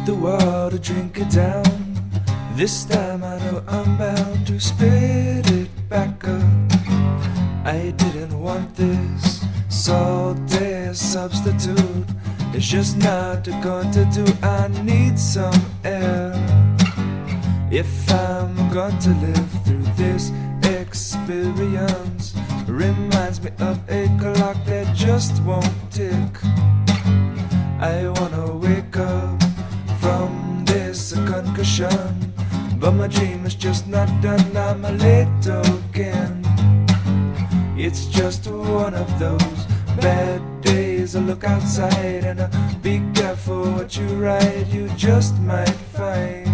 the water, drink it down. This time I know I'm bound to spit it back up. I didn't want this salty substitute. It's just not going to do. I need some air if I'm going to live through this experience. Reminds me of a clock that just won't tick. I wanna wake up from this concussion, but my dream is just not done. I'm late again. It's just one of those bad days. I look outside and be careful what you write. You just might find